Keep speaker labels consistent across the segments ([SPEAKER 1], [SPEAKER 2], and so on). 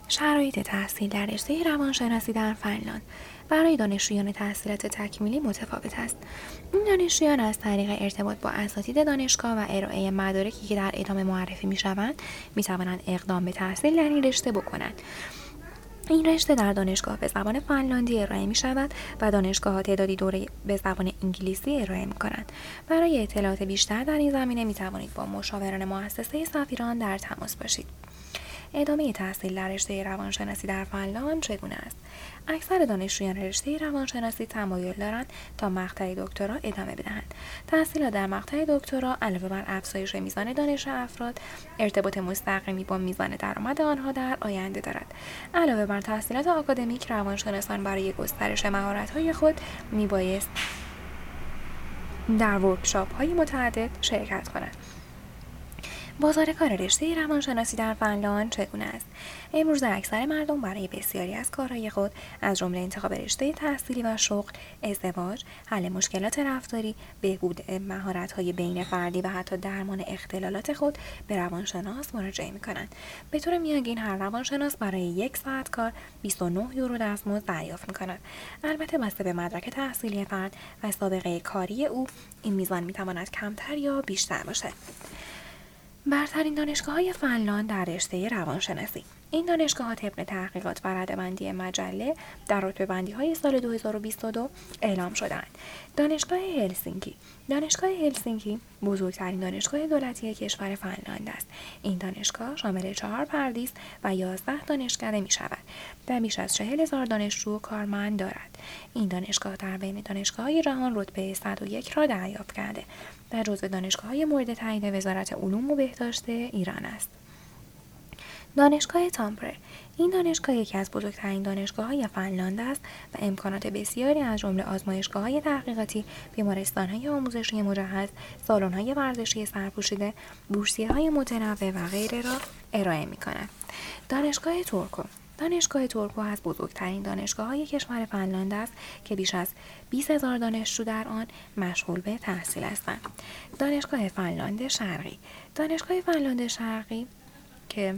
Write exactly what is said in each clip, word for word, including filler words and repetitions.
[SPEAKER 1] شرایط تحصیل در رشته روانشناسی در فنلاند برای دانشجویان تحصیلات تکمیلی متفاوت است. این دانشجویان از طریق ارتباط با اساتید دانشگاه و ارائه مدارکی که در ادامه معرفی می‌شوند، می‌توانند اقدام به تحصیل در این رشته بکنند. این رشته در دانشگاه به زبان فنلاندی ارائه می شود و دانشگاه‌ها تعدادی دوره به زبان انگلیسی ارائه می کنند. برای اطلاعات بیشتر در این زمینه می توانید با مشاوران مؤسسه سفیران در تماس باشید. ادامه تحصیل در رشته روانشناسی در فنلاند چگونه است؟ اکثر دانشجویان رشته روانشناسی تمایل دارند تا مقطع دکترا ادامه بدهند. تحصیلات در مقطع دکترا علاوه بر افزایش میزان دانش افراد، ارتباط مستقیمی با میزان درآمد آنها در آینده دارد. علاوه بر تحصیلات آکادمیک، روانشناسان برای گسترش مهارت‌های خود میبایست در ورکشاپ‌های متعدد شرکت کنند. بازار کار رشته روانشناسی در فنلاند چگونه است؟ امروزه اکثر مردم برای بسیاری از کارهای خود از جمله انتخاب رشته تحصیلی و شغل، ازدواج، حل مشکلات رفتاری، بهبود مهارت‌های بین فردی و حتی درمان اختلالات خود به روانشناس مراجعه می‌کنند. به طور میانگین هر روانشناس برای یک ساعت کار بیست و نه یورو دستمزد دریافت می‌کند. البته بسته به مدرک تحصیلی فرد و سابقه کاری او، این میزان می‌تواند کمتر یا بیشتر باشد. برترین دانشگاه‌های فنلاند در رشته روانشناسی. این دانشگاه‌ها طبق تحقیقات و رده‌بندی مجله در رتبه‌بندی‌های سال دو هزار و بیست و دو اعلام شدند. دانشگاه هلسینکی. دانشگاه هلسینکی بزرگترین دانشگاه دولتی کشور فنلاند است. این دانشگاه شامل چهار پردیس و یازده دانشکده می‌شود و بیش از چهل هزار دانشجو کارمند دارد. این دانشگاه در بین دانشگاه‌های جهان رتبه صد و یک را دریافت کرده و جزو دانشگاه‌های مورد تایید وزارت علوم و بهداشت ایران است. دانشگاه تامپره. این دانشگاه یکی از بزرگترین دانشگاه‌های فنلاند است و امکانات بسیاری از جمله آزمایشگاه‌های تحقیقاتی، بیمارستان‌های آموزشی مجهز، سالن‌های ورزشی سرپوشیده، بورسیه‌های متنوع و غیره را ارائه می‌کند. دانشگاه تورکو. دانشگاه تورکو از بزرگترین دانشگاه‌های کشور فنلاند است که بیش از بیست هزار دانشجو در آن مشغول به تحصیل هستند. دانشگاه فنلاند شرقی. دانشگاه فنلاند شرقی که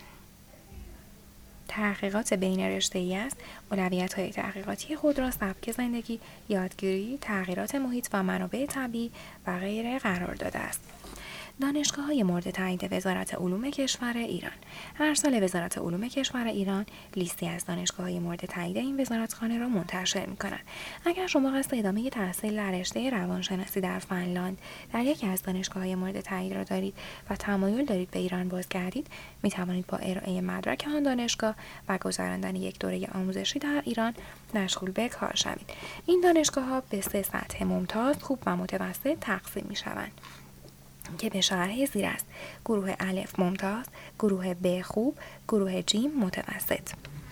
[SPEAKER 1] تحقیقات بین رشته‌ای است، اولویت‌های تحقیقاتی خود را سبک زندگی، یادگیری، تغییرات محیط و منابع طبیعی و غیره قرار داده است. دانشگاه‌های مورد تایید وزارت علوم کشور ایران. هر سال وزارت علوم کشور ایران لیستی از دانشگاه‌های مورد تایید این وزارتخانه را منتشر می‌کند. اگر شما قصد ادامه تحصیل در رشته روانشناسی در فنلاند در یکی از دانشگاه‌های مورد تایید را دارید و تمایل دارید به ایران بازگردید، می‌توانید با ارائه مدرک آن دانشگاه و گذراندن یک دوره آموزشی در ایران مشغول به کار شوید. این دانشگاه‌ها به سه سطح ممتاز، خوب و متوسط تقسیم می‌شوند که به شرح زیر است: گروه الف ممتاز، گروه ب خوب، گروه جیم متوسط.